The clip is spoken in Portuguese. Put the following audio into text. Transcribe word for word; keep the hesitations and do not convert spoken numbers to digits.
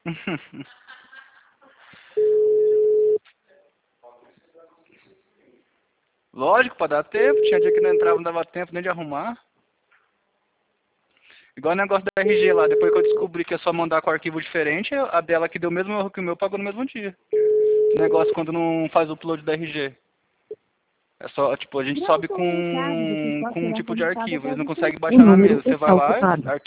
Lógico, pra dar tempo. Tinha dia que não entrava, não dava tempo nem de arrumar. Igual o negócio da R G lá. Depois que eu descobri que é só mandar com arquivo diferente, a dela que deu o mesmo erro que o meu pagou no mesmo dia. O negócio quando não faz o upload da R G. É só, tipo, a gente sobe com, com um tipo de arquivo. Eles não conseguem baixar na mesa. Você vai lá, arquivo.